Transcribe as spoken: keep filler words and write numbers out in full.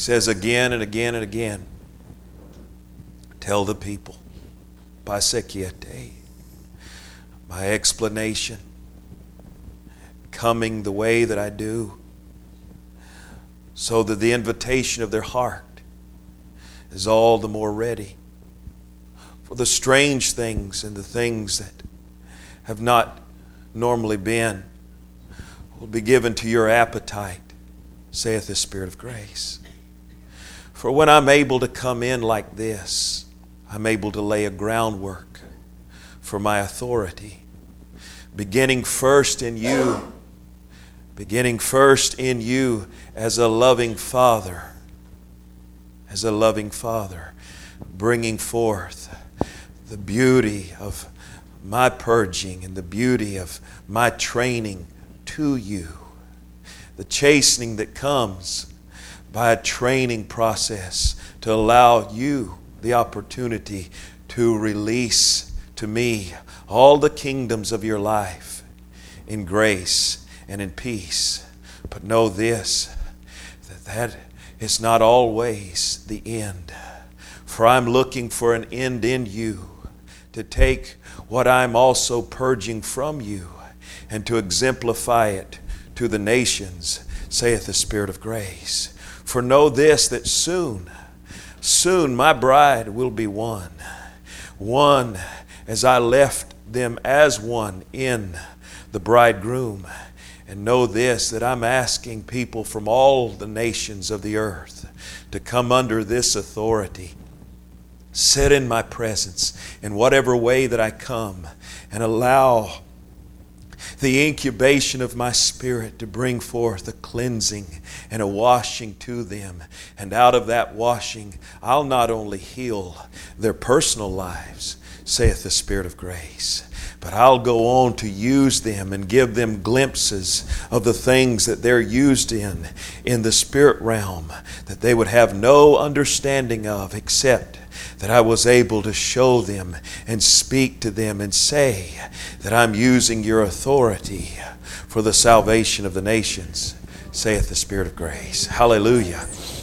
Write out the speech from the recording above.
says again and again and again, tell the people, Pasekiete, my explanation, coming the way that I do, so that the invitation of their heart is all the more ready for the strange things and the things that have not normally been will be given to your appetite, saith the Spirit of grace. For when I'm able to come in like this, I'm able to lay a groundwork for my authority, beginning first in you, beginning first in you as a loving Father, as a loving Father, bringing forth the beauty of my purging and the beauty of my training to you, the chastening that comes by a training process to allow you the opportunity to release to me all the kingdoms of your life in grace and in peace. But know this, that that is not always the end. For I'm looking for an end in you to take what I'm also purging from you and to exemplify it to the nations, saith the Spirit of grace. For know this, that soon, soon my bride will be one. One as I left them as one in the bridegroom. And know this, that I'm asking people from all the nations of the earth to come under this authority. Sit in my presence in whatever way that I come and allow the incubation of my Spirit to bring forth a cleansing and a washing to them. And out of that washing, I'll not only heal their personal lives, saith the Spirit of grace, but I'll go on to use them and give them glimpses of the things that they're used in, in the spirit realm, that they would have no understanding of, except that I was able to show them and speak to them and say that I'm using your authority for the salvation of the nations, saith the Spirit of grace. Hallelujah.